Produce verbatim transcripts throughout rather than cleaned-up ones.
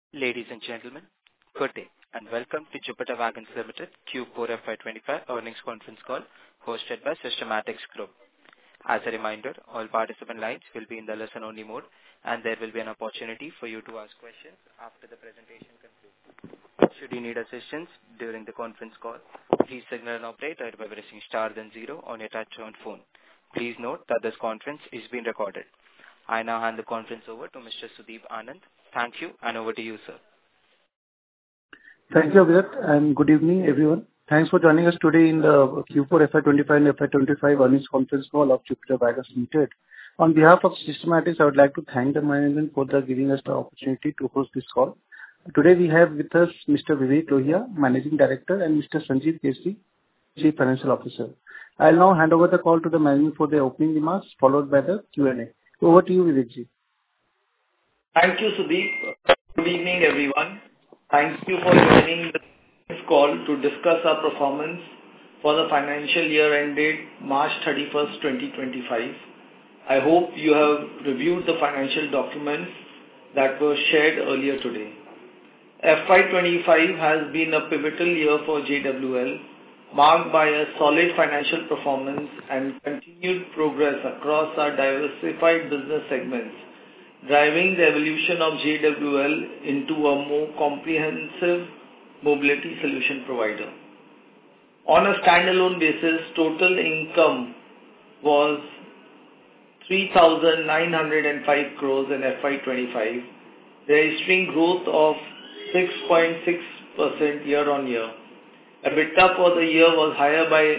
Ladies and gentlemen, good day, and welcome to Jupiter Wagons Limited Q four F Y twenty-five earnings conference call hosted by Systematix Group. As a reminder, all participant lines will be in the listen-only mode, and there will be an opportunity for you to ask questions after the presentation concludes. Should you need assistance during the conference call, please signal an operator by pressing star then zero on your touch-tone phone. Please note that this conference is being recorded. I now hand the conference over to Mister Sudeep Anand. Thank you, and over to you, sir. Thank you, Abhirat, and good evening, everyone. Thanks for joining us today in the Q four F Y twenty-five and F Y twenty-five earnings conference call of Jupiter Wagons Limited. On behalf of Systematix, I would like to thank the management for the giving us the opportunity to host this call. Today we have with us Mister Vivek Lohia, Managing Director, and Mister Sanjeev Keshri, Chief Financial Officer. I'll now hand over the call to the management for their opening remarks, followed by the Q and A. Over to you, Vivek. Thank you, Sudeep. Good evening, everyone. Thank you for joining this call to discuss our performance for the financial year ended March thirty-first, twenty twenty-five. I hope you have reviewed the financial documents that were shared earlier today. F Y twenty-five has been a pivotal year for J W L, marked by a solid financial performance and continued progress across our diversified business segments, driving the evolution of J W L into a more comprehensive mobility solution provider. On a standalone basis, total income was three thousand nine hundred five crores in F Y twenty-five, registering growth of six point six percent year-on-year. EBITDA for the year was higher by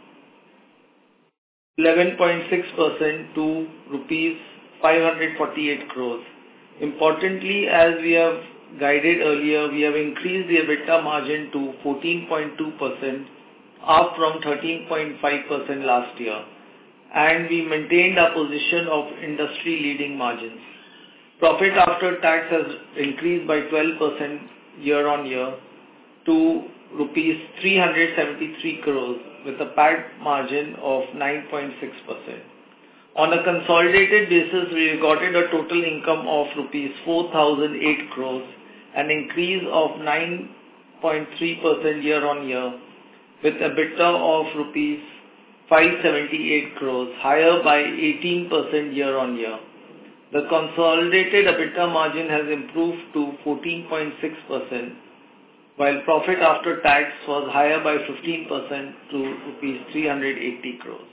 eleven point six percent to rupees five hundred forty-eight crores. Importantly, as we have guided earlier, we have increased the EBITDA margin to fourteen point two percent, up from thirteen point five percent last year, and we maintained our position of industry-leading margins. Profit after tax has increased by twelve percent year-on-year to rupees three hundred seventy-three crores, with a P A T margin of nine point six percent. On a consolidated basis, we recorded a total income of rupees four thousand eight crores, an increase of nine point three percent year-on-year, with EBITDA of rupees five hundred seventy-eight crores, higher by eighteen percent year-on-year. The consolidated EBITDA margin has improved to fourteen point six percent, while profit after tax was higher by fifteen percent to rupees three hundred eighty crores.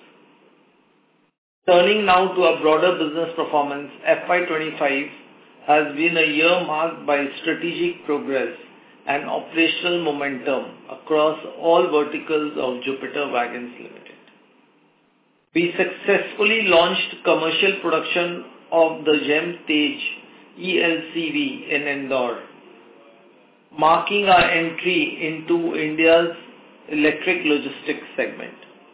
Turning now to our broader business performance, F Y twenty-five has been a year marked by strategic progress and operational momentum across all verticals of Jupiter Wagons Limited. We successfully launched commercial production of the GEM Tej E L C V in Indore, marking our entry into India's electric logistics segment.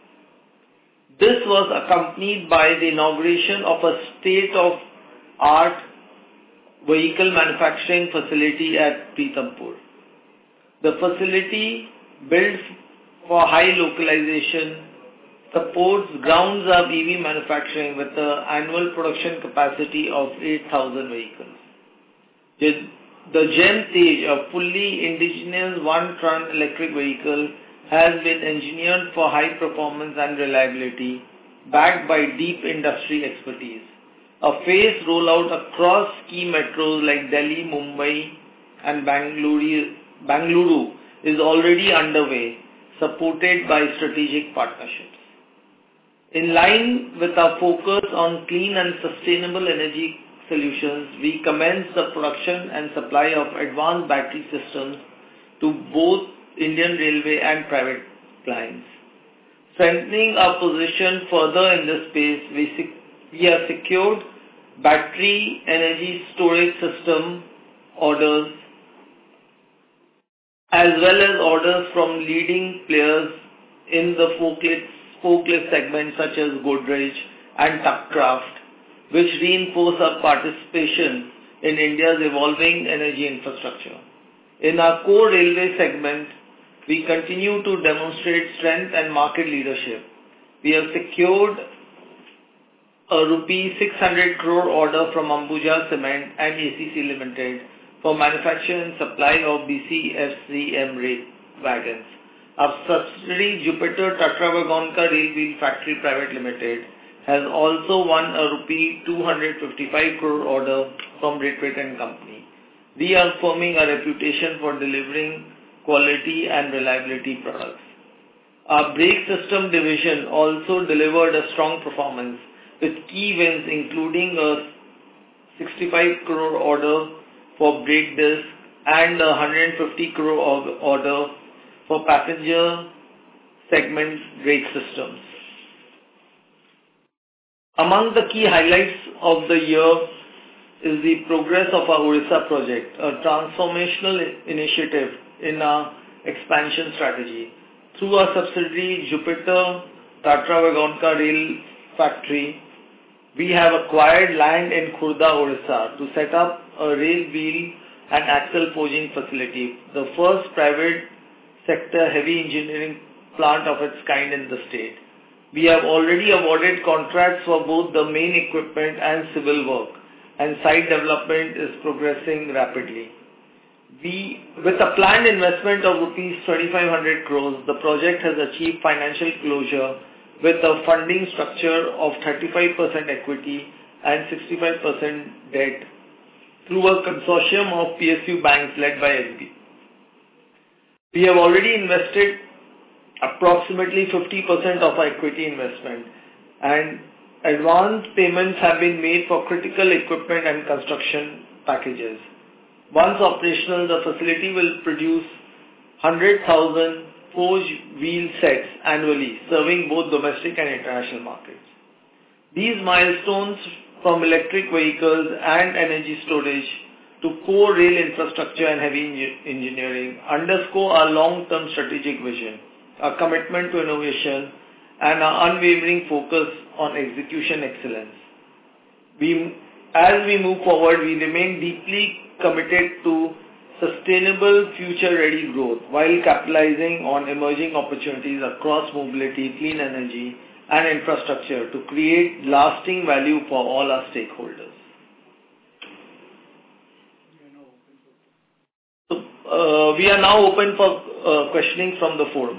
This was accompanied by the inauguration of a state-of-art vehicle manufacturing facility at Pithampur. The facility, built for high localization, supports grounds-up E V manufacturing with an annual production capacity of eight thousand vehicles. The GEM Tej, a fully indigenous one-ton electric vehicle, has been engineered for high performance and reliability, backed by deep industry expertise. A phased rollout across key metros like Delhi, Mumbai, and Bangalore, Bangalore is already underway, supported by strategic partnerships. In line with our focus on clean and sustainable energy solutions, we commenced the production and supply of advanced battery systems to both Indian Railway and private clients. Strengthening our position further in this space, we, sec- we have secured battery energy storage system orders as well as orders from leading players in the forklift, forklift segment such as Godrej and Tuckcraft, which reinforce our participation in India's evolving energy infrastructure. In our core railway segment, we continue to demonstrate strength and market leadership. We have secured a rupees six hundred crore order from Ambuja Cement and A C C Limited for manufacture and supply of B C F C M rail wagons. Our subsidiary Jupiter Tatravagonka Railwheel Factory Private Limited has also won a rupee two hundred fifty-five crore order from Braithwaite and Company, reaffirming our reputation for delivering quality and reliability products. Our brake system division also delivered a strong performance with key wins including a sixty-five crore order for brake disc and a one hundred fifty crore order for passenger segment brake systems. Among the key highlights of the year is the progress of our Odisha project, a transformational initiative in our expansion strategy. Through our subsidiary Jupiter Tatravagonka Rail Factory, we have acquired land in Khurda, Odisha to set up a rail wheel and axle forging facility, the first private sector heavy engineering plant of its kind in the state. We have already awarded contracts for both the main equipment and civil work, and site development is progressing rapidly. We, with a planned investment of rupees twenty-five hundred crores, the project has achieved financial closure with a funding structure of thirty-five percent equity and sixty-five percent debt through a consortium of P S U banks led by S B I. We have already invested approximately fifty percent of our equity investment, and advance payments have been made for critical equipment and construction packages. Once operational, the facility will produce one hundred thousand forged wheel sets annually, serving both domestic and international markets. These milestones, from electric vehicles and energy storage to core rail infrastructure and heavy engineering, underscore our long-term strategic vision, our commitment to innovation, and our unwavering focus on execution excellence. We, as we move forward, we remain deeply committed to sustainable, future-ready growth while capitalizing on emerging opportunities across mobility, clean energy, and infrastructure to create lasting value for all our stakeholders. So, uh, we are now open for uh, questioning from the forum.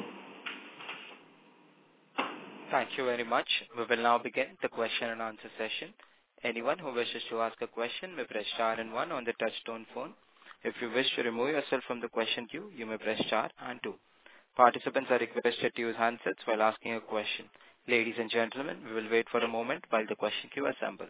Thank you very much. We will now begin the question and answer session. Anyone who wishes to ask a question may press star and one on the touchtone phone. If you wish to remove yourself from the question queue, you may press star and two. Participants are requested to use handsets while asking a question. Ladies and gentlemen, we will wait for a moment while the question queue assembles.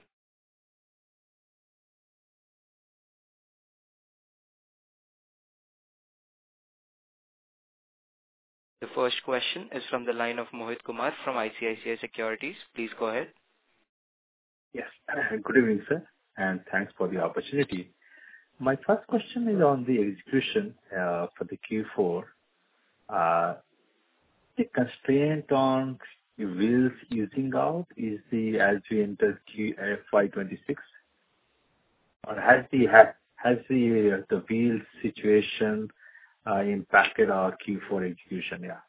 The first question is from the line of Mohit Kumar from I C I C I Securities. Please go ahead. Yes. Good evening, sir, and thanks for the opportunity. My first question is on the execution uh, for the Q four. Uh, the constraint on wheels easing out is the as we enter Q F Y twenty-six, or has the has, has the uh, the wheel situation uh, impacted our Q four execution? Yeah.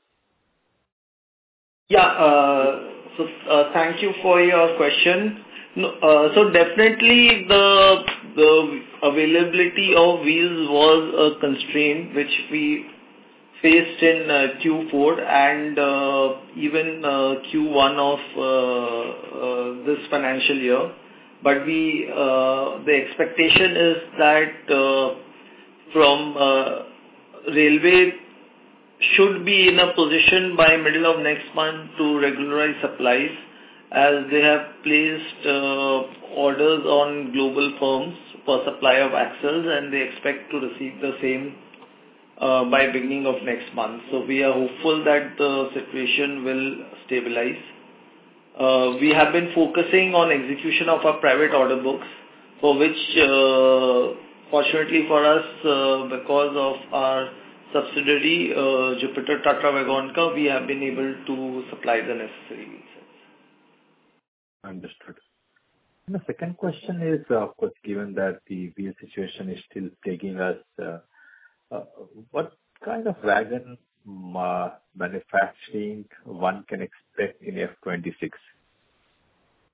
Yeah. Uh, so uh, thank you for your question. No, uh, so definitely the the availability of wheels was a constraint which we faced in uh, Q four and uh, even uh, Q one of uh, uh, this financial year. But we uh, the expectation is that uh, from uh, railway should be in a position by middle of next month to regularize supplies, as they have placed uh, orders on global firms for supply of axles, and they expect to receive the same uh, by beginning of next month. So we are hopeful that the situation will stabilize. Uh, we have been focusing on execution of our private order books, for which, uh, fortunately for us, uh, because of our subsidiary uh, Jupiter Tatravagonka, we have been able to supply the necessary wheels. Understood. And the second question is, uh, of course, given that the wheel situation is still plaguing us, uh, uh, what kind of wagon uh, manufacturing one can expect in F twenty-six?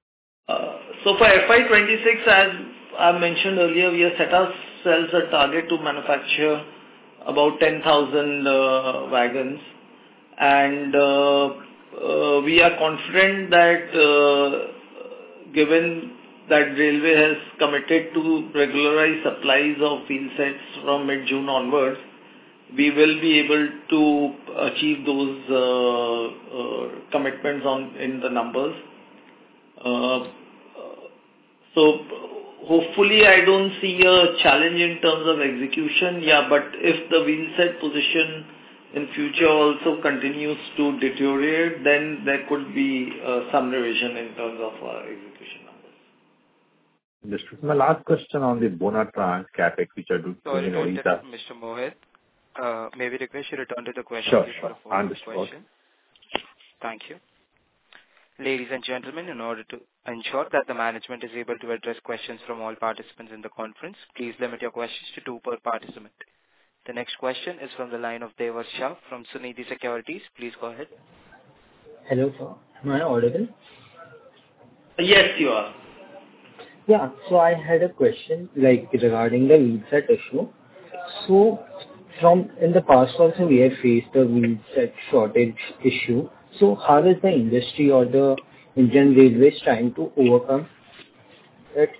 Uh, So for F Y twenty-six, as I mentioned earlier, we have set ourselves a target to manufacture about ten thousand uh, wagons. And uh, uh, we are confident that uh, given that Railway has committed to regularize supplies of wheel sets from mid-June onwards, we will be able to achieve those uh, uh, commitments on in the numbers. Uh, So hopefully, I don't see a challenge in terms of execution. Yeah, but if the wheel set position in future also continues to deteriorate, then there could be uh, some revision in terms of our execution numbers. Understood. My last question on the Bonatrans CapEx, which are doing Sorry in to Odisha. interrupt, Mister Mohit. Uh, may we request you return to the question Sure, queue for sure. a follow-up Understood. question? Thank you. Ladies and gentlemen, in order to ensure that the management is able to address questions from all participants in the conference, please limit your questions to two per participant. The next question is from the line of Devar Shah from Sunidhi Securities. Please go ahead. Hello, sir. Am I audible? Yes, you are. Yeah. So I had a question, like, regarding the wheel set issue. So from in the past also, we have faced a wheel set shortage issue. So how is the industry or the Indian Railways trying to overcome it?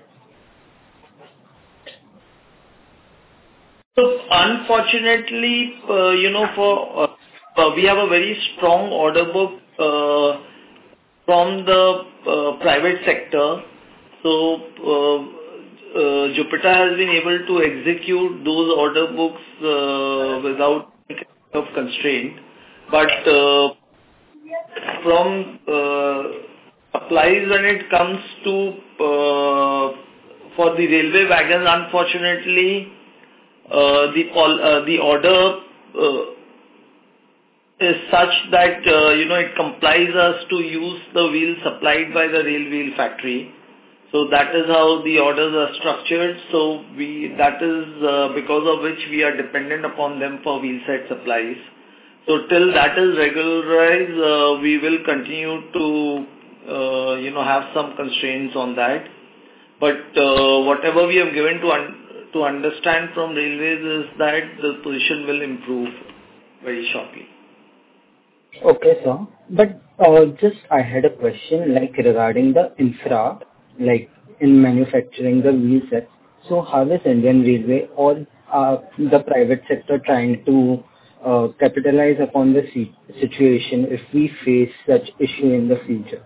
So unfortunately, uh, you know, for uh, uh, we have a very strong order book uh, from the uh, private sector. So uh, uh, Jupiter has been able to execute those order books uh, without any kind of constraint. But uh, from uh, supplies when it comes to uh, for the railway wagons, unfortunately, uh, the pol- uh, the order uh, is such that uh, you know it complies us to use the wheels supplied by the rail wheel factory. So that is how the orders are structured. So we that is uh, because of which we are dependent upon them for wheel set supplies. So till that is regularized, uh, we will continue to, uh, you know, have some constraints on that. But uh, whatever we have given to un- to understand from railways is that the position will improve very shortly. Okay, sir. But uh, just I had a question, like, regarding the infra, like in manufacturing the wheel sets. So how is Indian Railway or uh, the private sector trying to uh, capitalize upon the si- situation if we face such issue in the future?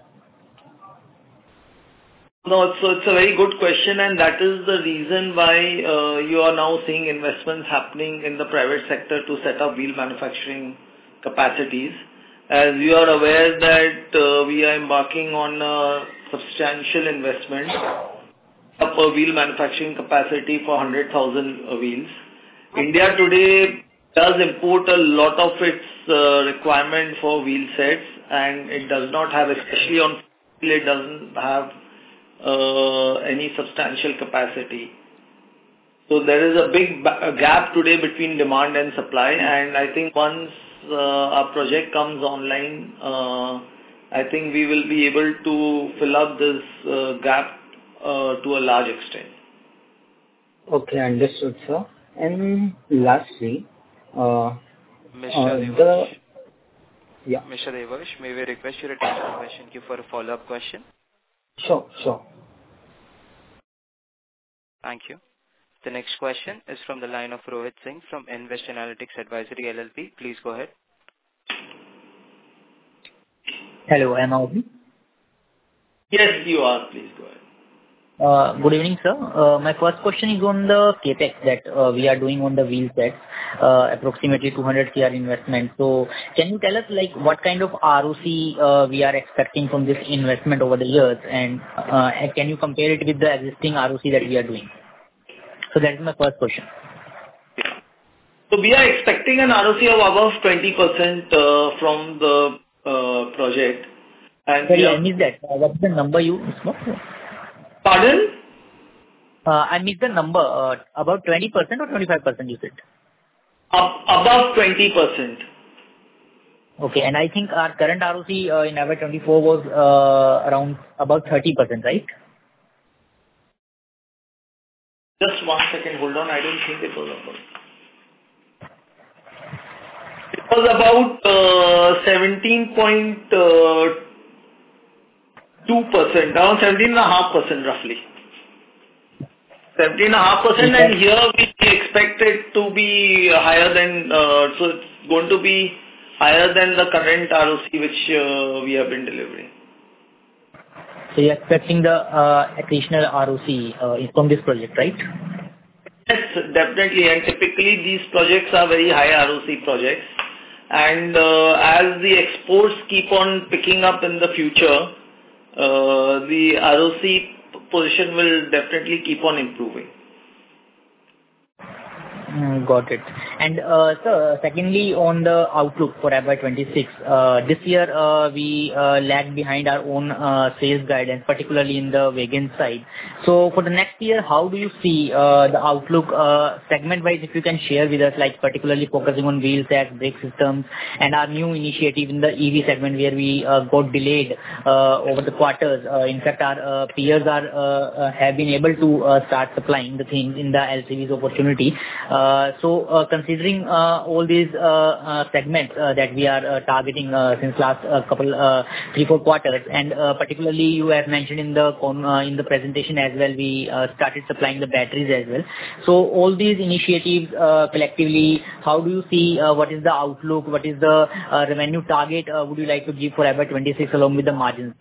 No, so it's a very good question, and that is the reason why uh, you are now seeing investments happening in the private sector to set up wheel manufacturing capacities. As you are aware that uh, we are embarking on a substantial investment up a wheel manufacturing capacity for one hundred thousand uh, wheels. India today does import a lot of its uh, requirement for wheel sets, and it does not have, especially on wheel, it doesn't have uh, any substantial capacity. So there is a big ba- a gap today between demand and supply, and I think once uh, our project comes online, uh, I think we will be able to fill up this uh, gap uh, to a large extent. Okay, understood, sir. And lastly, uh, Mister uh, Devash, the yeah, Mister Devash, may we request you return to the question queue for a follow-up question? sure, sure. Thank you. The next question is from the line of Rohit Singh from Invest Analytics Advisory L L P. Please go ahead. Hello, am I audible? Yes, you are. Please go ahead. Uh, Good evening, sir. Uh, My first question is on the CapEx that uh, we are doing on the wheel sets, uh, approximately two hundred crore investment. So can you tell us, like, what kind of R O C uh, we are expecting from this investment over the years, and uh, and can you compare it with the existing R O C that we are doing? So that is my first question. So we are expecting an R O C of above twenty percent uh, from the uh, project. And we Sorry, I are, missed that. Uh, What's the number you spoke? pardon? Uh, I missed the number. Uh, About twenty percent or twenty-five percent you said? Up, above twenty percent. Okay. And I think our current R O C uh, in F Y twenty-four was uh, around about thirty percent, right? Just one second, hold on. I don't think it was about. It was about uh, seventeen point two percent, around seventeen point five percent roughly. seventeen point five percent, and here we expect it to be higher than, uh, so it's going to be higher than the current R O C which uh, we have been delivering. So you're expecting the uh, additional R O C uh, from this project, right? Yes, definitely. And typically these projects are very high R O C projects. And uh, as the exports keep on picking up in the future, uh, the R O C position will definitely keep on improving. Mm, got it. And uh, sir, secondly, on the outlook for F Y twenty-six, uh, this year uh, we uh, lagged behind our own uh, sales guidance, particularly in the wagon side. So for the next year, how do you see uh, the outlook uh, segment-wise, if you can share with us, like particularly focusing on wheel sets, brake systems, and our new initiative in the E V segment where we uh, got delayed uh, over the quarters. Uh, in fact, our uh, peers are uh, uh, have been able to uh, start supplying the things in the L C Vs opportunity. Uh, so uh, considering uh, all these uh, uh, segments uh, that we are uh, targeting uh, since last uh, couple uh, three four quarters, and uh, particularly you have mentioned in the con- uh, in the presentation as well, we uh, started supplying the batteries as well. So all these initiatives uh, collectively, how do you see uh, what is the outlook, what is the uh, revenue target uh, would you like to give for F Y twenty-six along with the margins?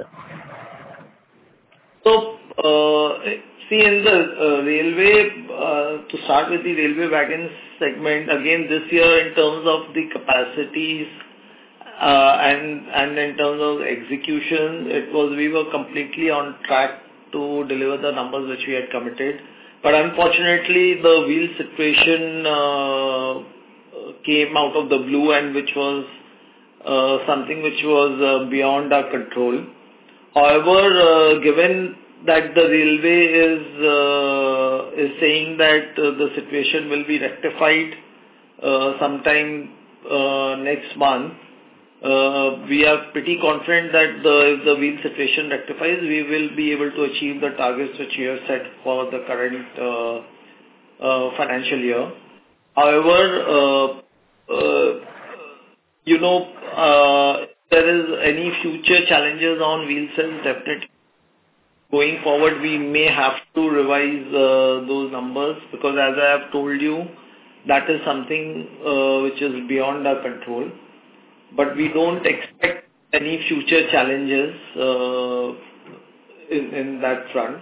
So, uh, see, in the uh, railway, uh, to start with the railway wagons segment, again, this year in terms of the capacities uh, and and in terms of execution, it was we were completely on track to deliver the numbers which we had committed. But unfortunately, the wheel situation uh, came out of the blue, and which was uh, something which was uh, beyond our control. However, uh, given that the railway is uh, is saying that uh, the situation will be rectified uh, sometime uh, next month, uh, we are pretty confident that the, if the wheel situation rectifies, we will be able to achieve the targets which we have set for the current uh, uh, financial year. However, uh, uh, you know, uh, there is any future challenges on wheel cells, definitely going forward we may have to revise uh, those numbers, because as I have told you, that is something uh, which is beyond our control. But we don't expect any future challenges uh, in, in that front.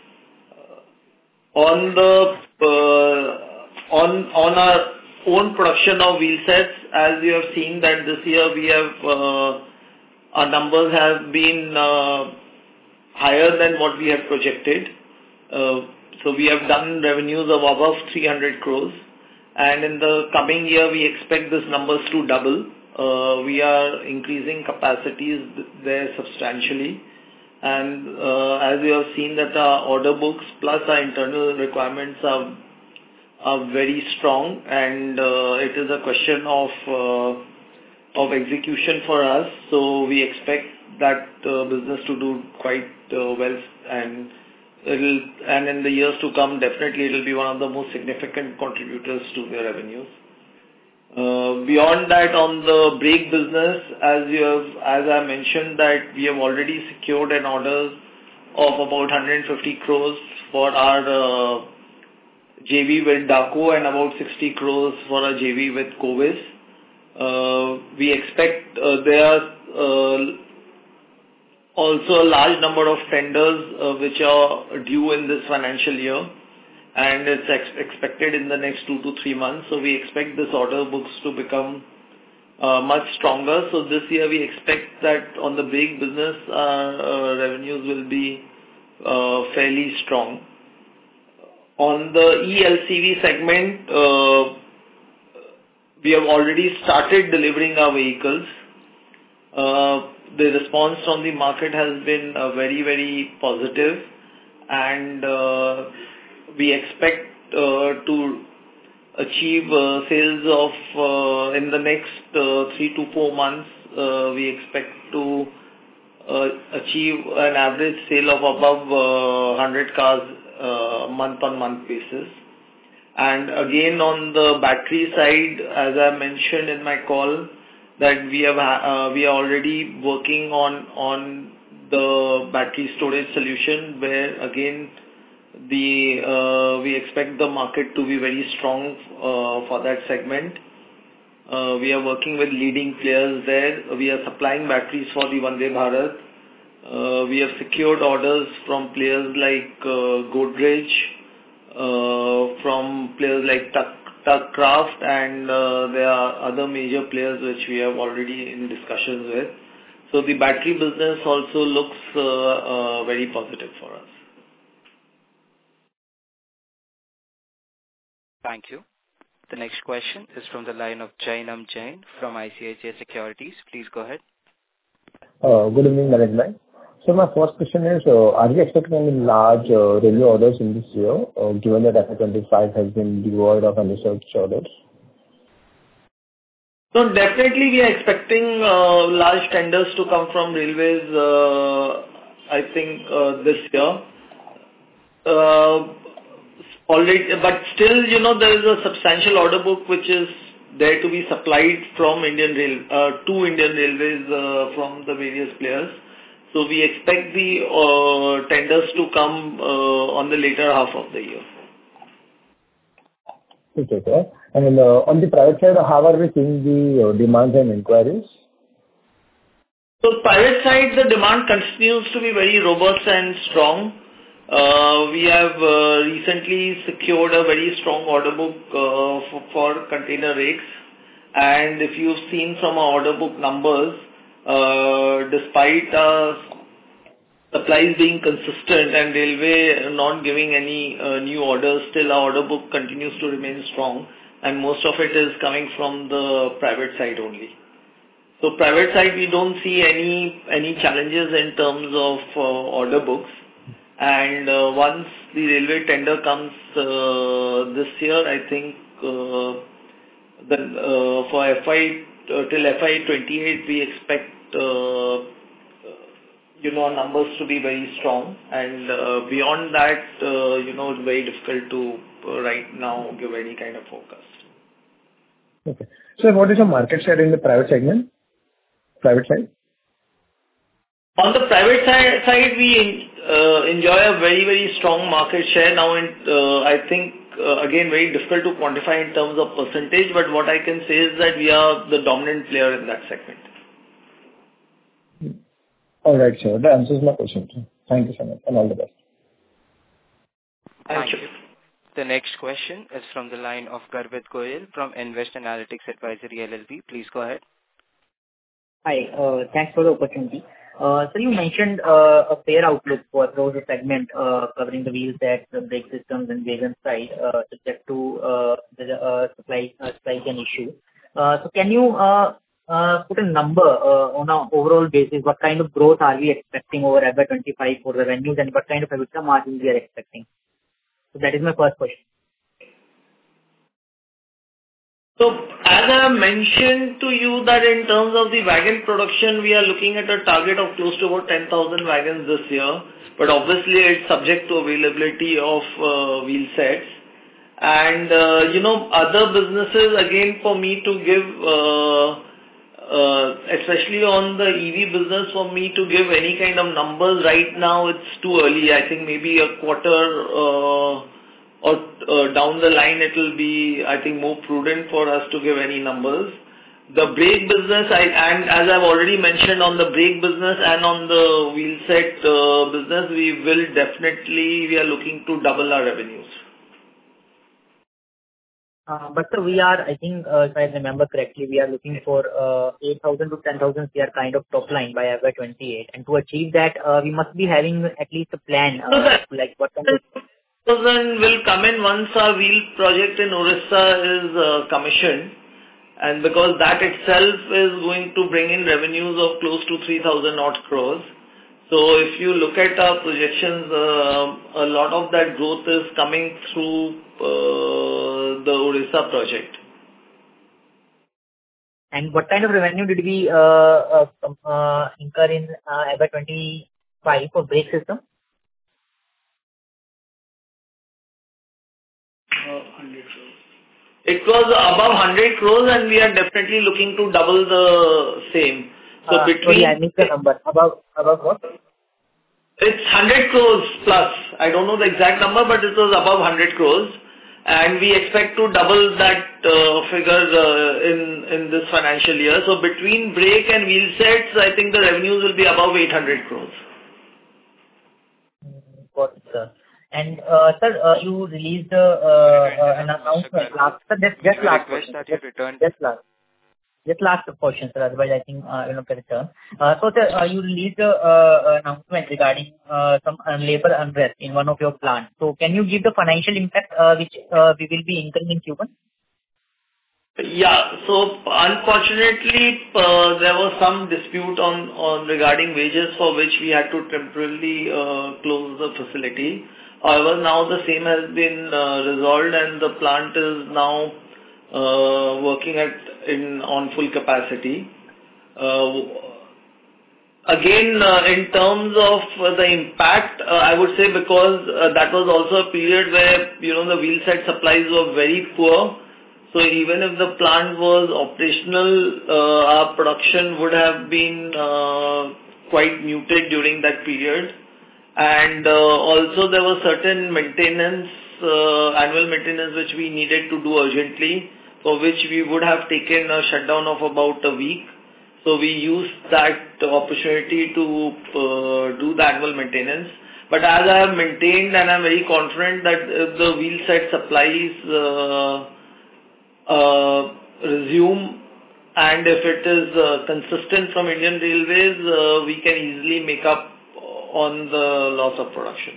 Uh, on the uh, on on our own production of wheel sets, as you have seen that this year we have uh, our numbers have been uh, higher than what we had projected. Uh, so we have done revenues of above three hundred crores, and in the coming year we expect this numbers to double. Uh, we are increasing capacities there substantially, and uh, as you have seen that our order books plus our internal requirements are are very strong, and uh, it is a question of uh, of execution for us. So we expect that uh, business to do quite uh, well, and it'll and in the years to come, definitely it will be one of the most significant contributors to the revenues. Uh, beyond that, on the brake business, as you have, as I mentioned, that we have already secured an order of about one hundred fifty crores for our uh, J V with DACO, and about sixty crores for our J V with Kovis. Uh, we expect uh, there are uh, also a large number of tenders uh, which are due in this financial year, and it's ex expected in the next two to three months. So we expect this order books to become uh, much stronger. So this year we expect that on the brake business, uh, uh, revenues will be uh, fairly strong. On the E L C V segment, uh, we have already started delivering our vehicles. Uh, the response from the market has been uh, very, very positive, and uh, we expect uh, to achieve uh, sales of uh, in the next uh, three to four months uh, we expect to uh, achieve an average sale of above uh, one hundred cars uh, month-on-month basis. And again, on the battery side, as I mentioned in my call, that we have uh, we are already working on on the battery storage solution, where again the uh, we expect the market to be very strong uh, for that segment. Uh, we are working with leading players there. We are supplying batteries for the Vande Bharat. Uh, we have secured orders from players like uh, Godrej, uh, from players like Tuck, Tuck Craft, and uh, there are other major players which we have already in discussions with. So the battery business also looks uh, uh, very positive for us. Thank you. The next question is from the line of Jainam Jain from I C I C I Securities. Please go ahead. Uh, Good evening, management. So my first question is, uh, are we expecting any large uh, railway orders in this year, uh, given that F Y twenty-five has been devoid of any such orders? So definitely we are expecting uh, large tenders to come from railways, uh, I think, uh, this year. Uh, already, but still, you know, there is a substantial order book which is there to be supplied from Indian Rail, uh, to Indian Railways uh, from the various players. So we expect the uh, tenders to come uh, on the later half of the year. Okay, sir. And uh, on the private side, how are we seeing the uh, demands and inquiries? So private side, the demand continues to be very robust and strong. Uh, we have uh, recently secured a very strong order book uh, for, for container rakes. And if you've seen from our order book numbers, uh, despite uh, supplies being consistent and railway not giving any uh, new orders, still our order book continues to remain strong. And most of it is coming from the private side only. So private side, we don't see any any challenges in terms of uh, order books. And uh, once the railway tender comes uh, this year, I think uh, the, uh, for F Y uh, till F Y twenty-eight, we expect uh, you know numbers to be very strong. And uh, beyond that, uh, you know, it's very difficult to uh, right now give any kind of forecast. Okay. So what is the market share in the private segment? Private side? On the private side, side we uh, enjoy a very, very strong market share now. In, uh, I think, uh, again, very difficult to quantify in terms of percentage, but what I can say is that we are the dominant player in that segment. All right, sir. That answers my question, sir. Thank you so much, and all the best. Thank, Thank you. you. The next question is from the line of Garvit Goyal from Invest Analytics Advisory L L P. Please go ahead. Hi, uh, thanks for the opportunity. Uh, so you mentioned uh, a fair outlook for the segment uh, covering the wheel sets, the brake systems, and wagon side, uh, subject to uh, the uh, supply uh, supply chain issue. Uh, so can you uh, uh, put a number uh, on an overall basis? What kind of growth are we expecting over F Y twenty-five for the revenues, and what kind of EBITDA margins we are expecting? So that is my first question. So as I mentioned to you that in terms of the wagon production, we are looking at a target of close to about ten thousand wagons this year. But obviously it's subject to availability of uh, wheel sets. And, uh, you know, other businesses, again, for me to give, uh, uh, especially on the E V business, for me to give any kind of numbers right now, it's too early. I think maybe a quarter uh, or uh, down the line, it will be, I think, more prudent for us to give any numbers. The brake business, I, and as I've already mentioned, on the brake business and on the wheel set uh, business, we will definitely, we are looking to double our revenues. Uh, but sir, we are, I think, uh, if I remember correctly, we are looking for uh, eight thousand to ten thousand C R kind of top line by F Y twenty-eight. And to achieve that, uh, we must be having at least a plan, uh, So that, like what kind of... thousand will come in once our wheel project in Orissa is uh, commissioned, and because that itself is going to bring in revenues of close to three thousand odd crores. So if you look at our projections, uh, a lot of that growth is coming through uh, the Orissa project. And what kind of revenue did we uh, uh, um, uh, incur in uh, F Y twenty-five for brake system? It was above one hundred crores, and we are definitely looking to double the same. So Uh, between Sorry, I missed the number. Above above what? It's one hundred crores plus. I don't know the exact number, but it was above one hundred crores, and we expect to double that uh, figure uh, in in this financial year. So between brake and wheel sets, I think the revenues will be above eight hundred crores. Mm, Got it, sir. And, uh, sir, uh, you released uh, uh, uh, an announcement last... Sir, just just May I last request question. that you Just return? just last. Just last question, sir. Otherwise, I think uh, I will not get a turn. Uh, So, sir, uh, you released an uh, announcement regarding uh, some uh, labor unrest in one of your plants. So, can you give the financial impact uh, which uh, we will be incurring in Q one? Yeah. So unfortunately, uh, there was some dispute on on regarding wages for which we had to temporarily uh, close the facility. However, now the same has been uh, resolved, and the plant is now uh, working at in on full capacity. Uh, Again, uh, in terms of uh, the impact, uh, I would say because uh, that was also a period where, you know, the wheel set supplies were very poor. So even if the plant was operational, uh, our production would have been uh, quite muted during that period. And uh, also there was certain maintenance, uh, annual maintenance which we needed to do urgently, for which we would have taken a shutdown of about a week. So we used that opportunity to uh, do the annual maintenance. But as I have maintained, and I'm very confident that if the wheel set supplies uh, uh, resume, and if it is uh, consistent from Indian Railways, uh, we can easily make up on the loss of production.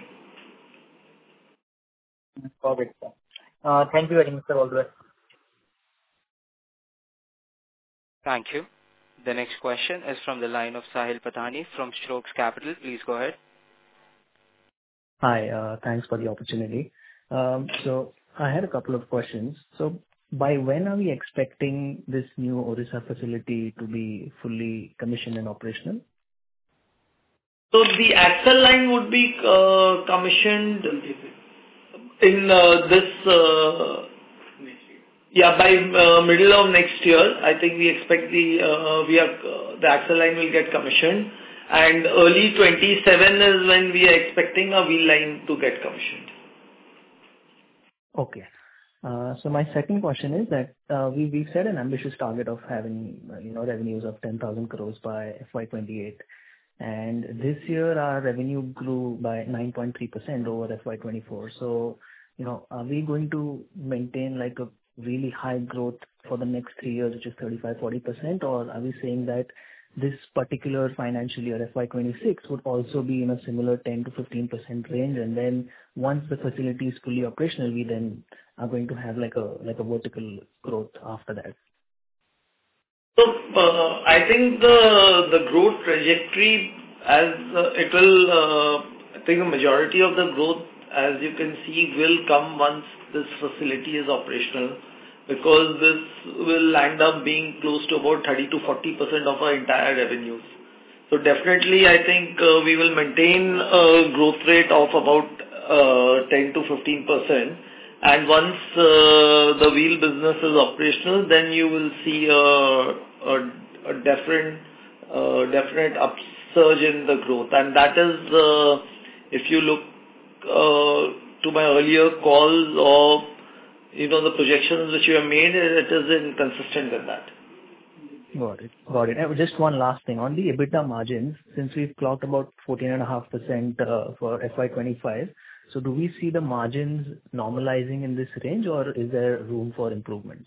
Got it, sir. Uh, Thank you very much, sir. All the best. Thank you. The next question is from the line of Sahil Patani from Strokes Capital. Please go ahead. Hi, uh, thanks for the opportunity. Um, So I had a couple of questions. So by when are we expecting this new Odisha facility to be fully commissioned and operational? So the axle line would be uh, commissioned in uh, this, uh, yeah, by uh, middle of next year. I think we expect the uh, we are uh, the axle line will get commissioned, and early twenty-seven is when we are expecting a wheel line to get commissioned. Okay. Uh, So my second question is that uh, we we set an ambitious target of having uh, you know revenues of ten thousand crores by F Y twenty-eight, and this year our revenue grew by nine point three percent over F Y twenty-four. So you know, are we going to maintain like a really high growth for the next three years, which is thirty-five to forty percent, or are we saying that this particular financial year, F Y twenty-six, would also be in a similar ten to fifteen percent range, and then once the facility is fully operational, we then are going to have like a like a vertical growth after that? So, uh, I think the the growth trajectory as uh, it will, uh, I think the majority of the growth, as you can see, will come once this facility is operational, because this will end up being close to about thirty to forty percent of our entire revenues. So definitely, I think uh, we will maintain a growth rate of about uh, ten to fifteen percent. And once uh, the wheel business is operational, then you will see a, a, a different, uh, definite upsurge in the growth. And that is, uh, if you look uh, to my earlier calls or, you know, the projections which you have made, it is inconsistent with that. Got it. Got it. And just one last thing. On the EBITDA margins, since we've clocked about fourteen point five percent uh, for F Y twenty-five, so do we see the margins normalizing in this range, or is there room for improvement?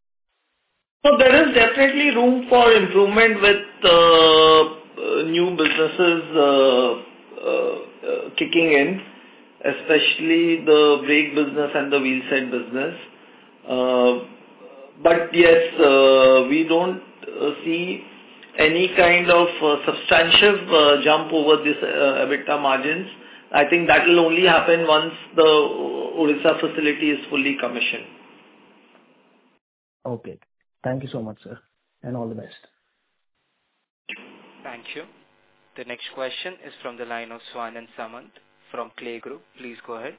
So there is definitely room for improvement with uh, uh, new businesses uh, uh, uh, kicking in, especially the brake business and the wheel set business. Uh, but yes, uh, we don't uh, see any kind of uh, substantial uh, jump over this uh, EBITDA margins. I think that will only happen once the Odisha facility is fully commissioned. Okay. Thank you so much, sir. and all the best. Thank you. The next question is from the line of Swanand Samant from Clay Group. Please go ahead.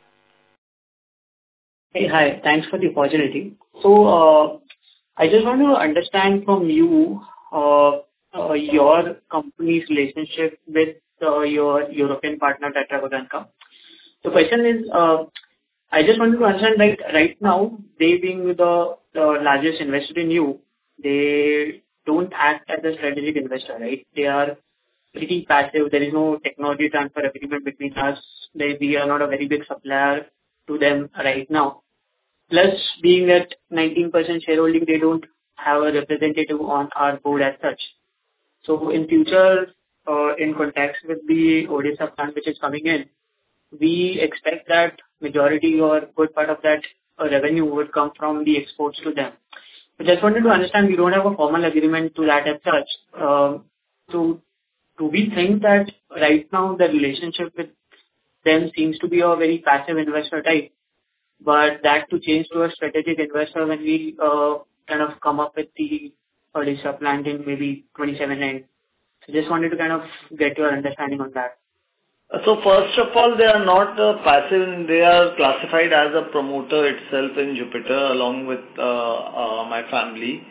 Hey, hi. Thanks for the opportunity. So, uh, I just want to understand from you uh, uh, your company's relationship with uh, your European partner, Tetrapack. The question is, uh, I just wanted to understand, like, right now, they being the, the largest investor in you, they don't act as a strategic investor, right? They are pretty passive. There is no technology transfer agreement between us. They, we are not a very big supplier to them right now. Plus, being at nineteen percent shareholding, they don't have a representative on our board as such. So, in future, uh, in context with the Odisha plant which is coming in, we expect that majority or good part of that uh, revenue would come from the exports to them. I just wanted to understand, we don't have a formal agreement to that as such. Uh, so, do we think that right now the relationship with them seems to be a very passive investor type, but that to change to a strategic investor when we uh, kind of come up with the Odisha plant in maybe twenty-seven end? So, just wanted to kind of get your understanding on that. So first of all, they are not uh, passive. They are classified as a promoter itself in Jupiter along with uh, uh, my family.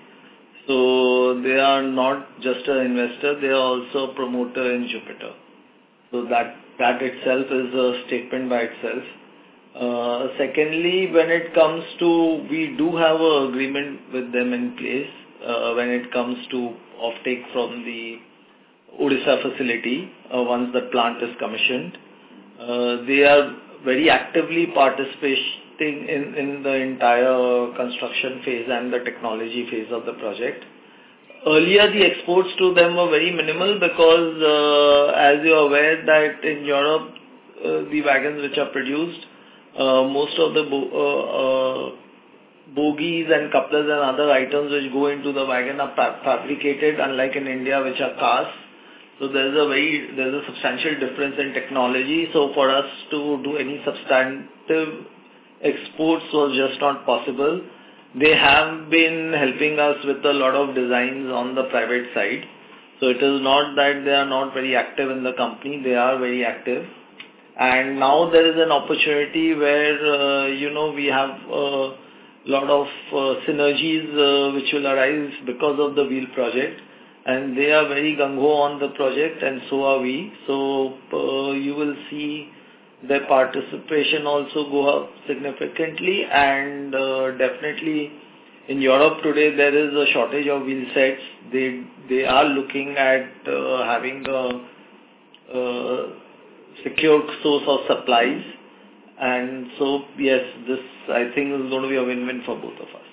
So they are not just an investor, they are also a promoter in Jupiter. So that, that itself is a statement by itself. Uh, secondly, when it comes to, we do have an agreement with them in place uh, when it comes to offtake from the Odisha facility uh, once the plant is commissioned. Uh, they are very actively participating in, in the entire construction phase and the technology phase of the project. Earlier, the exports to them were very minimal because, uh, as you are aware, that in Europe, uh, the wagons which are produced, uh, most of the bo- uh, uh, bogies and couplers and other items which go into the wagon are fa- fabricated, unlike in India, which are cast. So there's a very, there's a substantial difference in technology. So for us to do any substantive exports was just not possible. They have been helping us with a lot of designs on the private side. So it is not that they are not very active in the company. They are very active. And now there is an opportunity where, uh, you know, we have a lot of uh, synergies uh, which will arise because of the wheel project. And they are very gung-ho on the project, and so are we. So uh, you will see their participation also go up significantly, and uh, definitely in Europe today there is a shortage of wheel sets. They they are looking at uh, having a, a secure source of supplies, and so yes, this I think is going to be a win-win for both of us.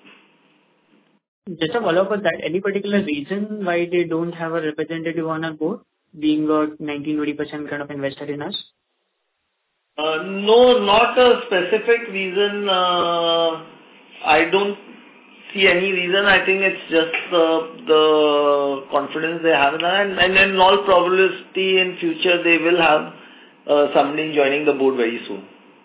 Just a follow-up on that, any particular reason why they don't have a representative on our board, being a nineteen to twenty percent kind of investor in us? Uh, no, not a specific reason. Uh, I don't see any reason. I think it's just uh, the confidence they have in us, and, and in all probability in future they will have uh, somebody joining the board very soon.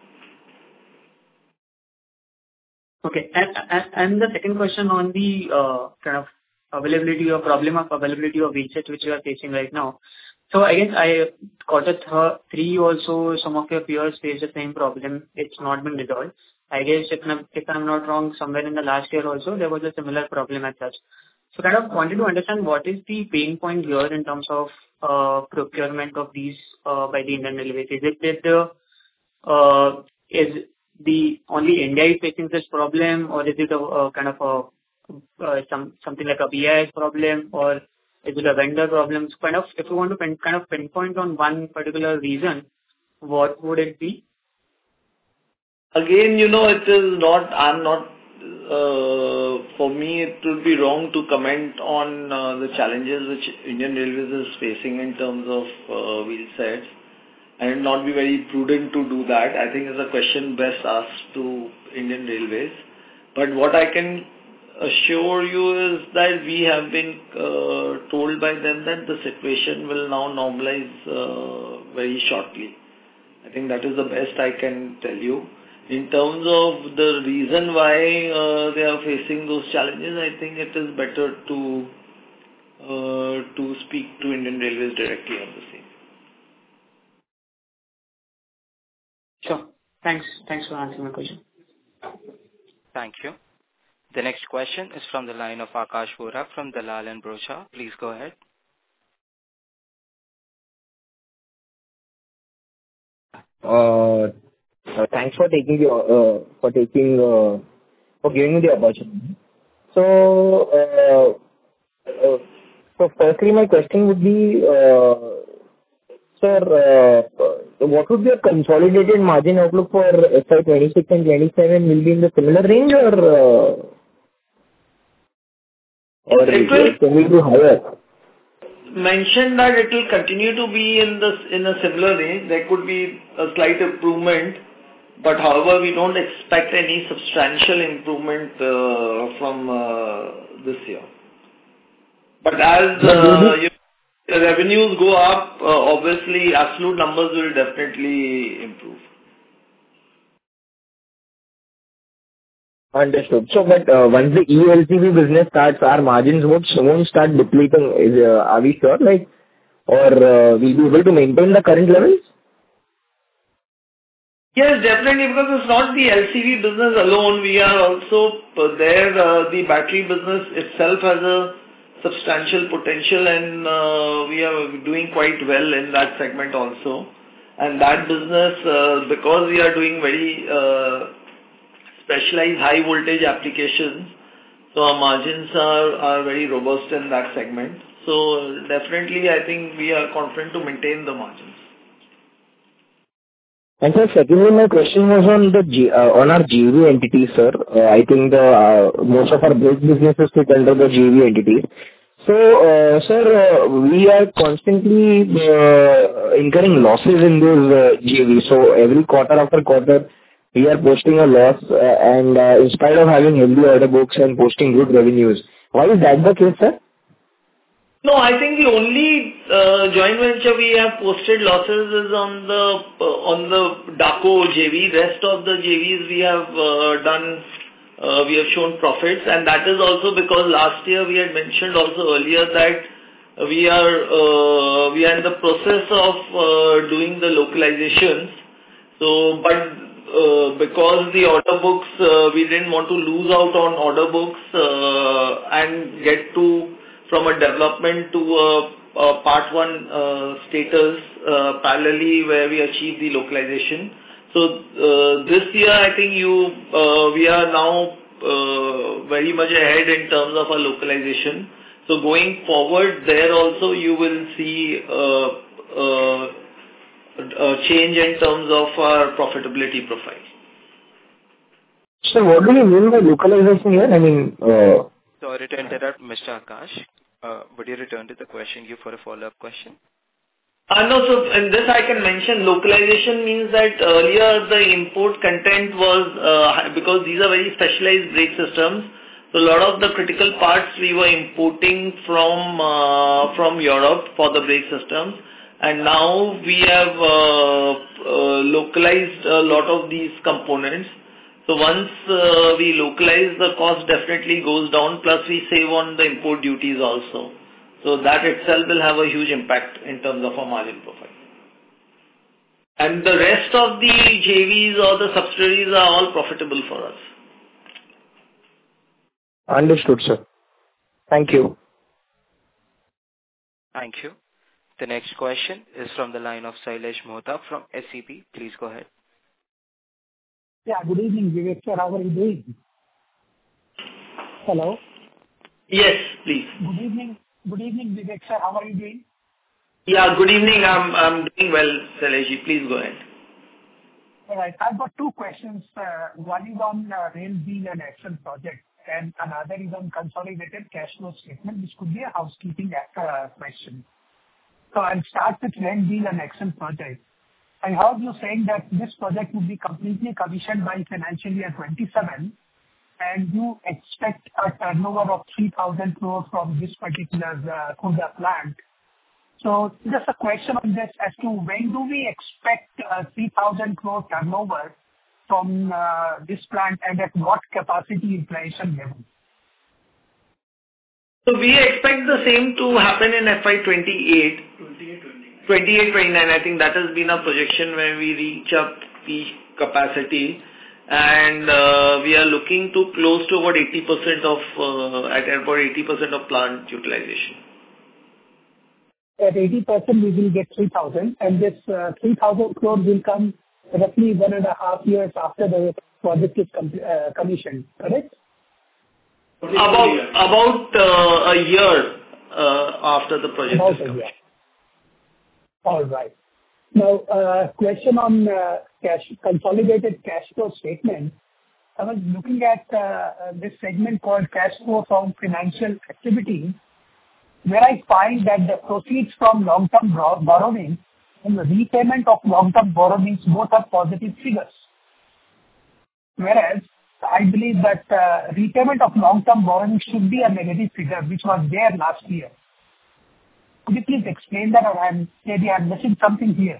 Okay. And, and, and the second question on the uh, kind of availability or problem of availability of wheelsets which we are facing right now. So I guess I quarter th- three also some of your peers face the same problem. It's not been resolved. I guess if I'm, if I'm not wrong, somewhere in the last year also there was a similar problem as such. So kind of wanted to understand what is the pain point here in terms of uh, procurement of these uh, by the Indian Railways. Is it that the uh, is the only India is facing this problem, or is it a, a kind of a uh, some something like a B I S problem, or is it a vendor problem? So kind of, if you want to pin, kind of pinpoint on one particular reason, what would it be? Again, you know, it is not. I'm not. Uh, for me, it would be wrong to comment on uh, the challenges which Indian Railways is facing in terms of uh, wheel sets. And not be very prudent to do that. I think it's a question best asked to Indian Railways. But what I can assure you is that we have been uh, told by them that the situation will now normalize uh, very shortly. I think that is the best I can tell you. in terms of the reason why uh, they are facing those challenges, I think it is better to uh, to speak to Indian Railways directly on the same. Sure. Thanks. Thanks for answering my question. Thank you. The next question is from the line of Akash Vora from Dalal and Broacha. Please go ahead. Uh, uh, Thanks for taking the uh, for taking uh, for giving me the opportunity. So, uh, uh, so firstly, my question would be, uh, sir, uh, what would be a consolidated margin outlook for F Y twenty-six and twenty-seven? Will be in the similar range, or uh, or It will- can we do higher? Mentioned that it will continue to be in the in a similar range. There could be a slight improvement, but however, we don't expect any substantial improvement uh, from uh, this year. But as uh, you- the revenues go up, uh, obviously absolute numbers will definitely improve. Understood. So, but uh, once the E L C V business starts, our margins won't won't start depleting. Is uh, are we sure? Like, or uh, we'll be able to maintain the current levels? Yes, definitely, because it's not the L C V business alone. We are also uh, there. Uh, the battery business itself has a substantial potential, and uh, we are doing quite well in that segment also. And that business, uh, because we are doing very uh, specialized high voltage applications, so our margins are, are very robust in that segment. So definitely, I think we are confident to maintain the margins. And sir, secondly, my question was on the G, uh, on our J V entities, sir. Uh, I think the uh, most of our brake businesses fit under the J V entities. So, uh, sir, uh, we are constantly uh, incurring losses in those uh, J Vs. So every quarter after quarter, we are posting a loss, uh, and uh, in spite of having healthy order books and posting good revenues. Why is that the case, sir? No, I think the only uh, joint venture we have posted losses is on the uh, on the DACO J V. Rest of the J Vs we have uh, done, uh, we have shown profits, and that is also because last year we had mentioned also earlier that we are uh, we are in the process of uh, doing the localizations. So, but uh, because the order books, uh, we didn't want to lose out on order books uh, and get to from a development to a, a part one uh, status uh, parallelly where we achieve the localization. So uh, this year I think you uh, we are now uh, very much ahead in terms of our localization. So going forward there also you will see uh, uh, a change in terms of our profitability profile. So what do you mean by localization here? I mean, uh, Sorry to interrupt, Mister Akash. Uh, would you return to the question you for a follow-up question? Uh, no, so in this I can mention localization means that earlier the import content was, uh, because these are very specialized brake systems, so a lot of the critical parts we were importing from uh, from Europe for the brake systems, and now we have uh, uh, localized a lot of these components. So once uh, we localize, the cost definitely goes down, plus we save on the import duties also. So that itself will have a huge impact in terms of our margin profile. And the rest of the J Vs or the subsidiaries are all profitable for us. understood, sir. Thank you. Thank you. The next question is from the line of Sailesh Mohta from S C P. Please go ahead. Yeah, good evening, Vivek sir. How are you doing? Hello? Yes, please. Good evening. Good evening, Vivek sir. How are you doing? Yeah, good evening. I'm I'm doing well, Sailesh. Please go ahead. All right. I've got two questions. Uh, one is on uh, Rail Wheel and Axle project, and another is on consolidated cash flow statement, which could be a housekeeping uh, question. So I'll start with Rail Wheel and Axle project. I heard you saying that this project will be completely commissioned by financial year twenty-seven, and you expect a turnover of three thousand crores from this particular uh, Khurda plant. So just a question on this as to when do we expect a three thousand crore turnover, from uh, this plant and at what capacity utilization level? So we expect the same to happen in F Y twenty-eight. twenty-eight twenty-nine, I think that has been a projection where we reach up peak capacity, and uh, we are looking to close to about eighty percent of, uh, at about eighty percent of plant utilization. At eighty percent we will get three thousand, and this uh, three thousand crore will come roughly one and a half years after the project is com- uh, commissioned, correct? About, about uh, a year uh, after the project About is a year. commissioned. All right. Now, uh, question on uh, cash, consolidated cash flow statement. I was looking at uh, this segment called cash flow from financial activity, where I find that the proceeds from long-term bor- borrowing and the repayment of long-term borrowings both are positive figures. Whereas I believe that uh, repayment of long-term borrowing should be a negative figure, which was there last year. Could you please explain that, or I'm, maybe I'm missing something here?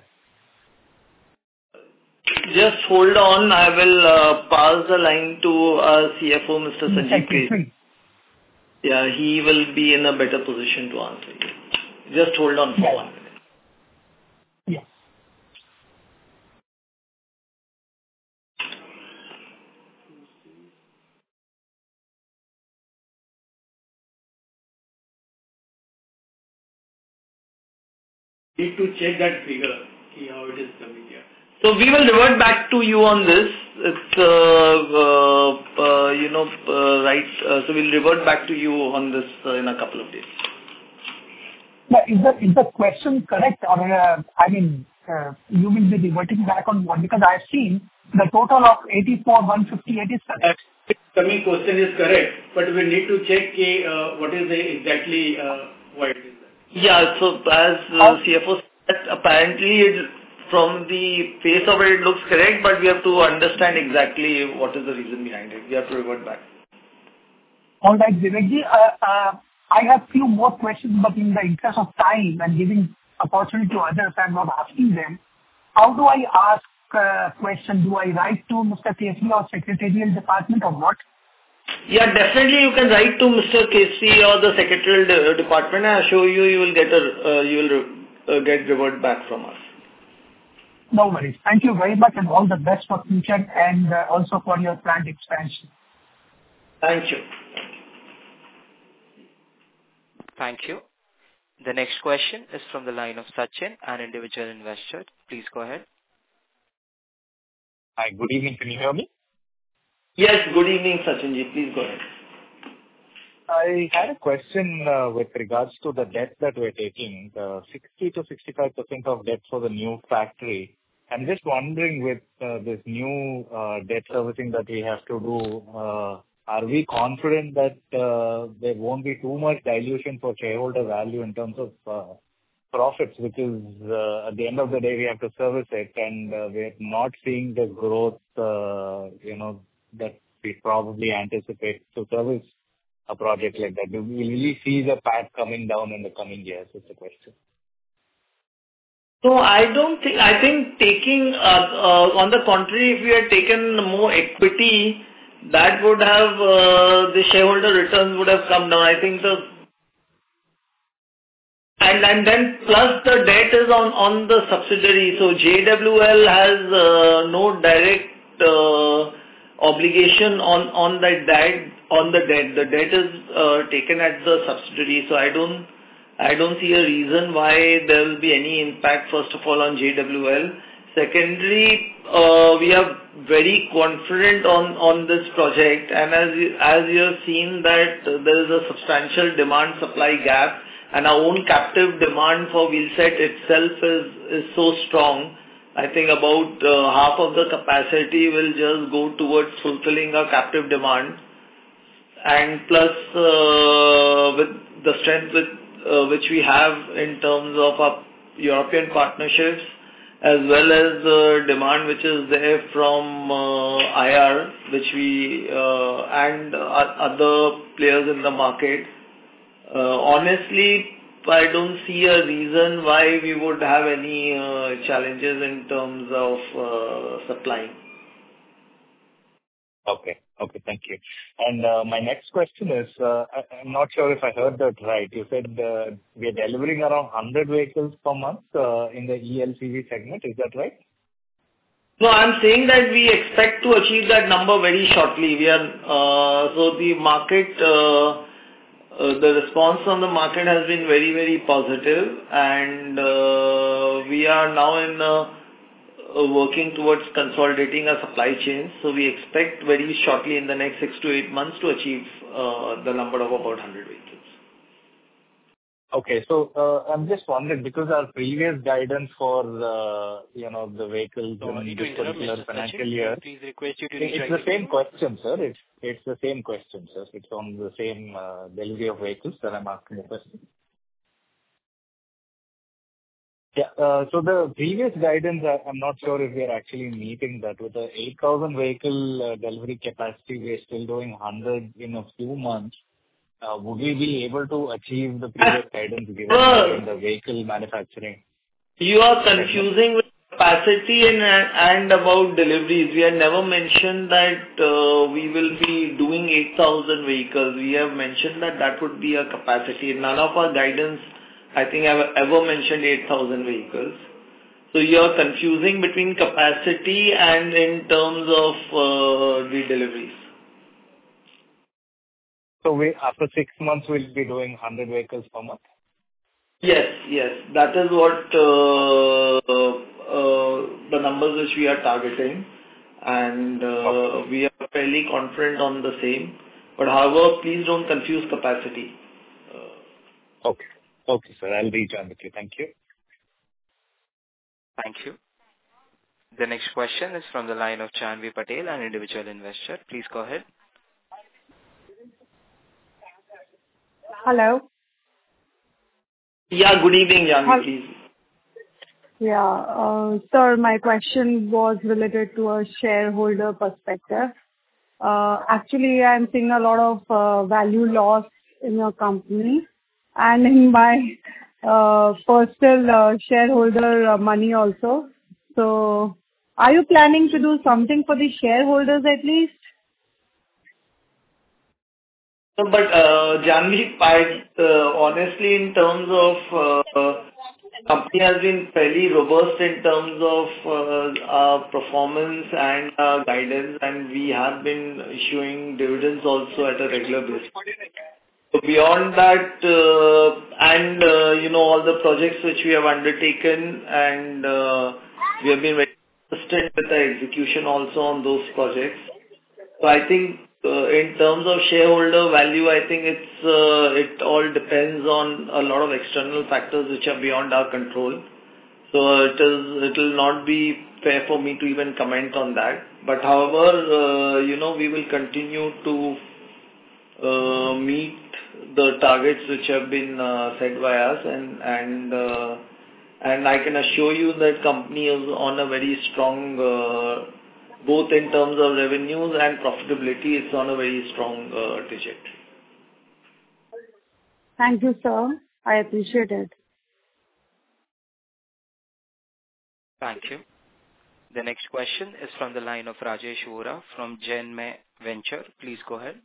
Just hold on. I will uh, pass the line to our C F O, Mister Sanjeev Keshri. Yeah, he will be in a better position to answer you. Just hold on for Yeah. one minute. Yeah. Need to check that figure, see how it is coming here. So we will revert back to you on this. It's, uh, uh, uh, you know, uh, right. Uh, so we'll revert back to you on this uh, in a couple of days. Now, is the, is the question correct, or, uh, I mean, uh, you will be reverting back on what? Because I've seen the total of eighty-four one fifty-eight is correct. Coming question is correct, but we need to check uh, what is the exactly uh, why it is that. Yeah, so as uh, C F O said, apparently it, from the face of it, it looks correct, but we have to understand exactly what is the reason behind it. We have to revert back. All right, Vivekji. Uh, uh, I have few more questions, but in the interest of time and giving opportunity to others, I'm not asking them. How do I ask a question? Do I write to Mister Keshri or Secretarial Department, or what? Yeah, definitely you can write to Mister Keshri or the Secretarial de- Department. I assure you, you will get a, uh, you will re- uh, get revert back from us. No worries. Thank you very much, and all the best for future, and uh, also for your plant expansion. Thank you. Thank you. The next question is from the line of Sachin, an individual investor. Please go ahead. Hi, good evening. Can you hear me? Yes, good evening, Sachinji. Please go ahead. I had a question uh, with regards to the debt that we're taking, the sixty to sixty-five percent of debt for the new factory. I'm just wondering, with uh, this new uh, debt servicing that we have to do, uh, are we confident that uh, there won't be too much dilution for shareholder value in terms of uh, profits, because uh, at the end of the day we have to service it, and uh, we're not seeing the growth, uh, you know, that we probably anticipate to service a project like that? Do we really see the path coming down in the coming years? Is the question. So I don't think, I think taking, uh, uh, on the contrary, if we had taken more equity, that would have, uh, the shareholder returns would have come down. I think the, and, and then plus the debt is on, on the subsidiary. So J W L has uh, no direct uh, obligation on, on the debt, on the debt. The debt is uh, taken at the subsidiary. So I don't, I don't see a reason why there will be any impact, first of all, on J W L. Secondly, uh, we are very confident on, on this project, and as you, as you have seen that uh, there is a substantial demand-supply gap, and our own captive demand for wheelset itself is, is so strong. I think about uh, half of the capacity will just go towards fulfilling our captive demand, and plus uh, with the strength with Uh, which we have in terms of our European partnerships, as well as the demand which is there from uh, I R, which we uh, and other players in the market. Uh, honestly, I don't see a reason why we would have any uh, challenges in terms of uh, supplying. Okay. Okay. Thank you. And uh, my next question is, uh, I, I'm not sure if I heard that right. You said uh, we are delivering around one hundred vehicles per month uh, in the E L C V segment. Is that right? No, I'm saying that we expect to achieve that number very shortly. We are, uh, so the market, uh, uh, the response from the market has been very, very positive, and uh, we are now in uh, uh, working towards consolidating our supply chain. So we expect very shortly in the next six to eight months to achieve uh, the number of about one hundred vehicles. Okay. So uh, I'm just wondering, because our previous guidance for uh, you know the vehicles Sorry in to this interrupt, particular Mister financial Sachin. year, Please request you to it- it's rejoin the the same queue. question, sir. It's it's the same question, sir. It's on the same uh, delivery of vehicles that I'm asking the question. Yeah. uh, So the previous guidance, I- I'm not sure if we are actually meeting that. With the eight thousand vehicle uh, delivery capacity, we are still doing one hundred in a few months. Uh, Would we be able to achieve the previous guidance given Well, in the vehicle manufacturing you are segment? confusing with capacity and and about deliveries. We have never mentioned that uh, we will be doing eight thousand vehicles. We have mentioned that that would be a capacity. None of our guidance, I think, have ever mentioned eight thousand vehicles. So you are confusing between capacity and in terms of uh, the deliveries. So we after six months, we'll be doing one hundred vehicles per month? Yes, yes. That is what uh, uh, the numbers which we are targeting, and uh, we are fairly confident on the same. But however, please don't confuse capacity. Uh, Okay. Okay, sir. I'll rejoin with you. Thank you. Thank you. The next question is from the line of Chanvi Patel, an individual investor. Please go ahead. Hello. Yeah, good evening, Janvi, Hel- please. Yeah, uh, sir, my question was related to a shareholder perspective. Uh, Actually, I'm seeing a lot of uh, value loss in your company and in my uh, personal uh, shareholder uh, money also. So are you planning to do something for the shareholders at least? No, but uh, Janvi, I, uh, honestly, in terms of uh, company has been fairly robust in terms of uh, our performance and our guidance, and we have been issuing dividends also at a regular basis. So beyond that, uh, and uh, you know, all the projects which we have undertaken, and uh, we have been very consistent with the execution also on those projects. So I think uh, in terms of shareholder value, I think it's uh, it all depends on a lot of external factors which are beyond our control. So it is it will not be fair for me to even comment on that. But however, uh, you know, we will continue to uh, meet the targets which have been uh, set by us, and and uh, and I can assure you that company is on a very strong, uh, both in terms of revenues and profitability, it's on a very strong uh, trajectory. Thank you, sir. I appreciate it. Thank you. The next question is from the line of Rajesh Vora from Genme Venture. Please go ahead.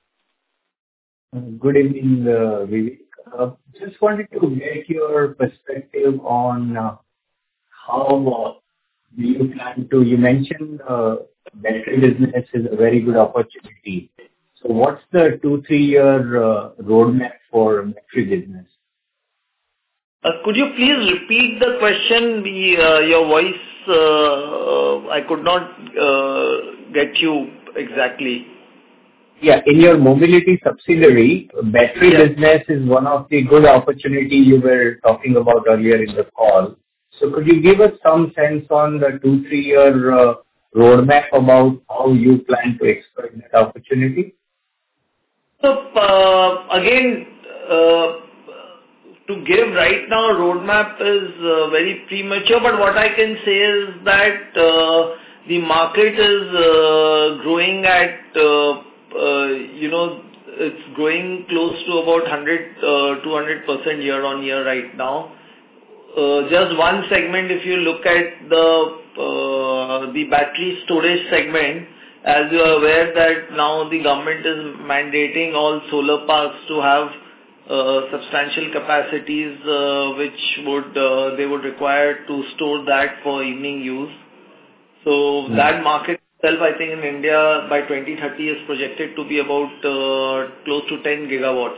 Good evening, uh, Vivek. Uh, Just wanted to get your perspective on uh, how uh, you plan to. You mentioned uh, battery business is a very good opportunity. So what's the two, three-year uh, roadmap for battery business? Uh, Could you please repeat the question? We, uh, your voice, uh, uh, I could not uh, get you exactly. Yeah, in your mobility subsidiary, battery Yeah. business is one of the good opportunity you were talking about earlier in the call. So could you give us some sense on the two, three-year uh, roadmap about how you plan to exploit that opportunity? So, uh, again, uh, to give right now a roadmap is uh, very premature, but what I can say is that uh, the market is uh, growing at, uh, uh, you know, it's growing close to about one hundred, uh, two hundred percent year on year right now. Uh, just one segment, if you look at the uh, the battery storage segment, as you are aware that now the government is mandating all solar parks to have uh, substantial capacities uh, which would uh, they would require to store that for evening use. So mm. that market itself, I think in India by twenty thirty is projected to be about uh, close to ten gigawatts.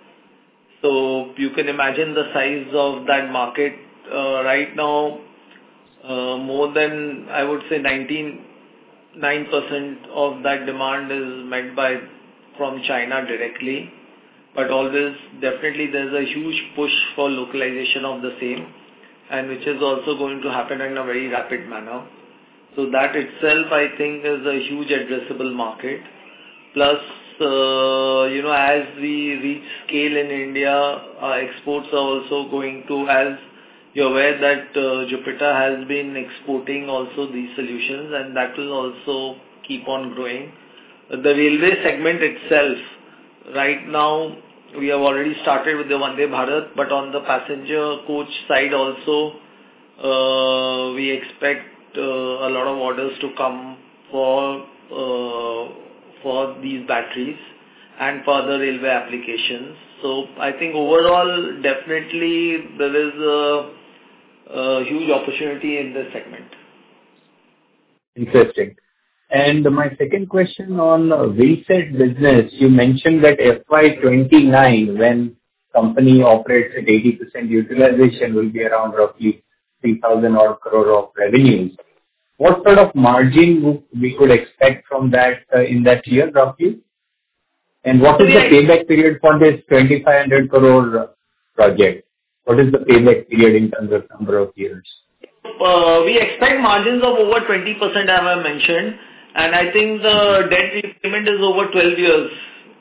So you can imagine the size of that market. Uh, right now, uh, more than, I would say, ninety-nine percent of that demand is met by from China directly. But always, definitely there's a huge push for localization of the same, and which is also going to happen in a very rapid manner. So that itself, I think, is a huge addressable market. Plus, uh, you know, as we reach scale in India, our exports are also going to, as you're aware that uh, Jupiter has been exporting also these solutions, and that will also keep on growing. The railway segment itself, right now, we have already started with the Vande Bharat, but on the passenger coach side also, uh, we expect Uh, a lot of orders to come for uh, for these batteries and for other railway applications. So I think overall, definitely there is a, a huge opportunity in this segment. Interesting. And my second question on wheelset business, you mentioned that F Y twenty-nine, when company operates at eighty percent utilization, will be around roughly three thousand odd crore of revenues. What sort of margin we could expect from that uh, in that year, roughly? And what is the payback period for this twenty-five hundred crore project? What is the payback period in terms of number of years? Uh, we expect margins of over twenty percent, as I mentioned, and I think the debt repayment is over twelve years.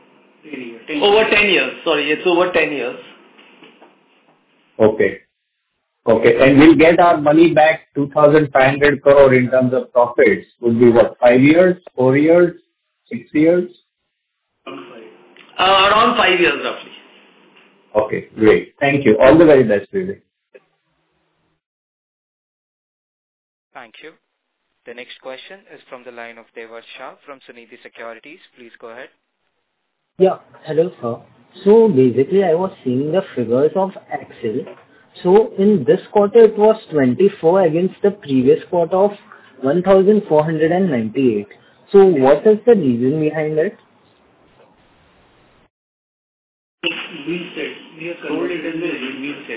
Over ten years, sorry, it's over ten years. Okay. Okay. And we'll get our money back two thousand five hundred crore in terms of profits. Would be what, five years, four years, six years? Uh, around five years roughly. Okay, great. Thank you. All the very best, Vivek. Thank you. The next question is from the line of Devar Shah from Sunidhi Securities. Please go ahead. Yeah. Hello, sir. So basically, I was seeing the figures of Axle. So in this quarter, it was twenty-four against the previous quarter of one thousand four hundred ninety-eight. So what is the reason behind it? Wheel set. We have sold it as a wheel set.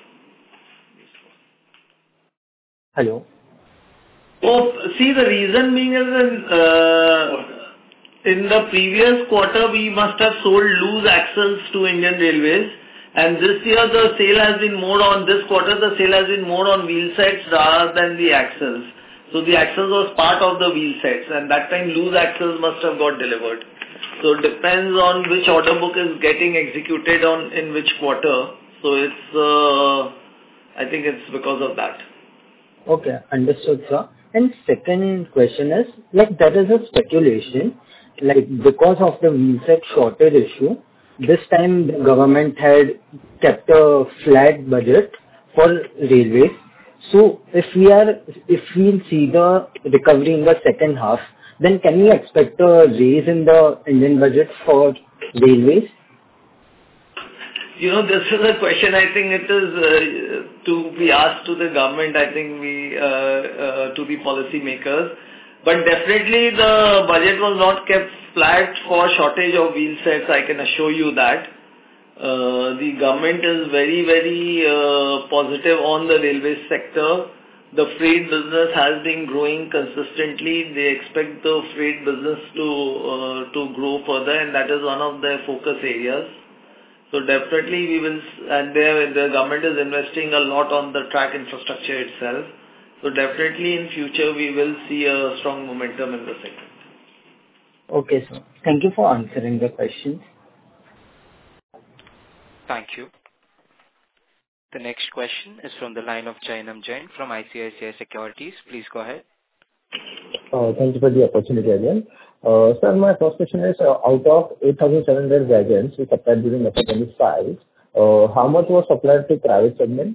Hello. Oh, see, the reason being is in, uh, in the previous quarter, we must have sold loose axles to Indian Railways. And this year the sale has been more on, this quarter the sale has been more on wheel sets rather than the axles. So the axles was part of the wheel sets, and that time loose axles must have got delivered. So it depends on which order book is getting executed on in which quarter. So it's, uh, I think it's because of that. Okay, understood, sir. And second question is, like that is a speculation, like because of the wheel set shortage issue, this time the government had kept a flat budget for railways. So if we are, if we'll see the recovery in the second half, then can we expect a raise in the Indian budget for railways? You know, this is a question I think it is uh, to be asked to the government, I think we, uh, uh, to the policy makers. But definitely the budget was not kept flat for shortage of wheel sets, I can assure you that. Uh, the government is very, very uh, positive on the railway sector. The freight business has been growing consistently. They expect the freight business to uh, to grow further, and that is one of their focus areas. So definitely we will, and they, the government is investing a lot on the track infrastructure itself. So definitely in future we will see a strong momentum in the sector. Okay, sir. Thank you for answering the questions. Thank you. The next question is from the line of Jainam Jain from I C I C I Securities. Please go ahead. Uh, thank you for the opportunity again. Uh, sir, my first question is, uh, out of eight thousand seven hundred wagons we supplied during F Y twenty-five, uh, how much was supplied to private segment?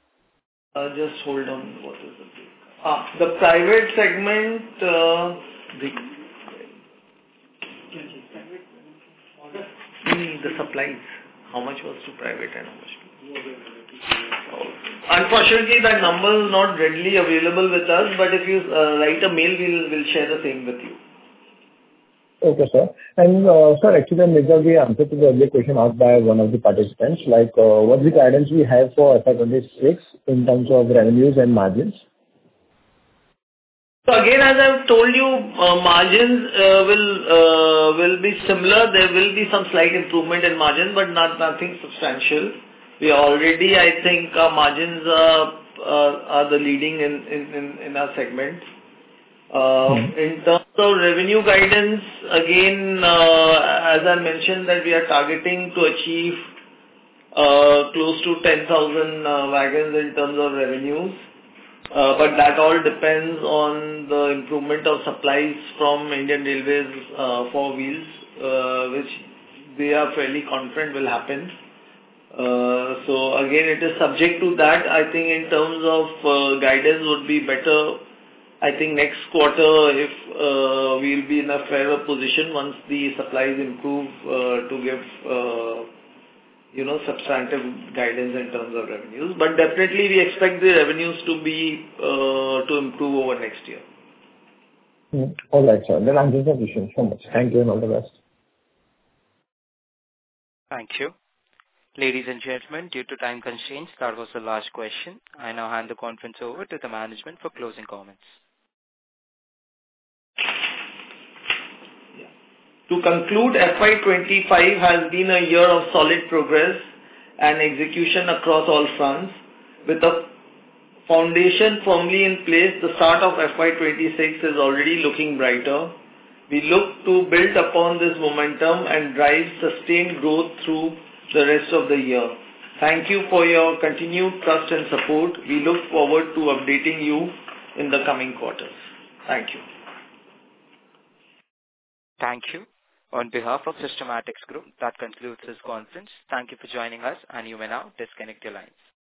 Uh, just hold on. What is the ah, the private segment, uh, The the supplies, how much was to private and how much to... Unfortunately, that number is not readily available with us, but if you uh, write a mail, we'll, we'll share the same with you. Okay, sir. And, uh, sir, actually, I missed out the answer to the earlier question asked by one of the participants, like, uh, what's the guidance we have for F Y twenty-six in terms of revenues and margins? So again, as I've told you, uh, margins uh, will uh, will be similar. There will be some slight improvement in margin, but not nothing substantial. We already, I think, our margins uh, uh, are the leading in in in, in our segment. Uh, hmm. In terms of revenue guidance, again, uh, as I mentioned, that we are targeting to achieve uh, close to ten thousand uh, wagons in terms of revenues. Uh, but that all depends on the improvement of supplies from Indian Railways uh, for wheels, uh, which they are fairly confident will happen. Uh, so again, it is subject to that. I think in terms of uh, guidance would be better. I think next quarter, if uh, we'll be in a fairer position once the supplies improve uh, to give uh, you know, substantive guidance in terms of revenues. But definitely we expect the revenues to be, uh, to improve over next year. Mm. All right, sir. Then answers the question so much. Thank you and all the best. Thank you. Ladies and gentlemen, due to time constraints, that was the last question. I now hand the conference over to the management for closing comments. To conclude, F Y twenty-five has been a year of solid progress and execution across all fronts. With a foundation firmly in place, the start of F Y twenty-six is already looking brighter. We look to build upon this momentum and drive sustained growth through the rest of the year. Thank you for your continued trust and support. We look forward to updating you in the coming quarters. Thank you. Thank you. On behalf of Systematics Group, that concludes this conference. Thank you for joining us, and you may now disconnect your lines.